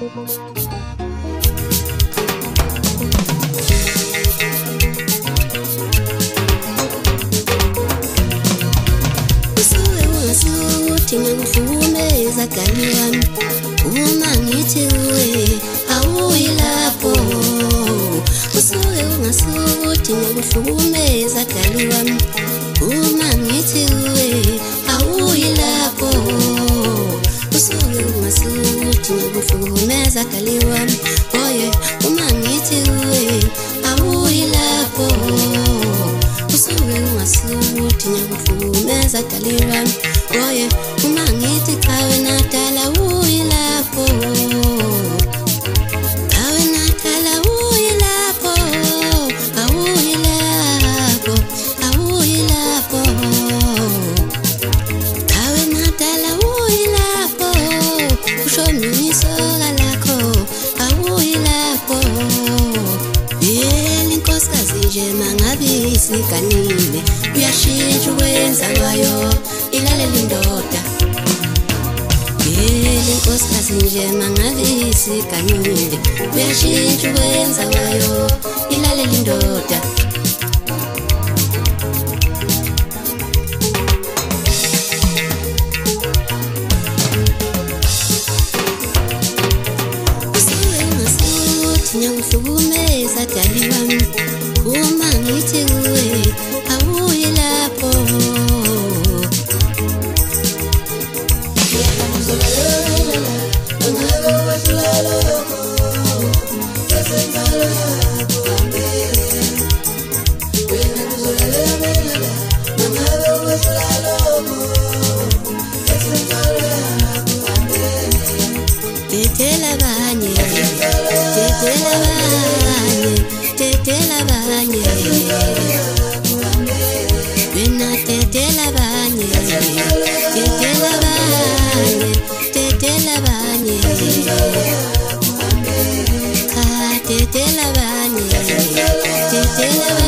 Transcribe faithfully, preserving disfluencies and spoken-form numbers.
Ngifumeza kani wami uma ngithi uwe awuyilapho usuke ungasuthi ngikuhlukumeza kani wami uma ngithi uwe awuyilapho usuke ungasuthi ngikuhlukumeza kani wami oye uma ngithi uwe awuyilapho usuke ungasuthi ngikuhlukumeza kani wami oye uma ngithi kawe natala uyilapho kawe natala uyilapho awuyilapho awuyilapho kawe natala uyilapho usho mini soka lakho awuyilapho yeli nkosikazi nje mangabe isiganile uyashintsha ukwenza kwayo ilalela indoda yeli nkosikazi nje mangabe isiganile uyashintsha ukwenza kwayo ilalela indoda usuke ungasuthi ngikuhlukumeza dali wami uma ngithi kuwe awuyilapho Tetela banye, tetela banye, tetela banye. Wena tetela banye, tetela banye, tetela banye. Ka tetela banye, tetela banye.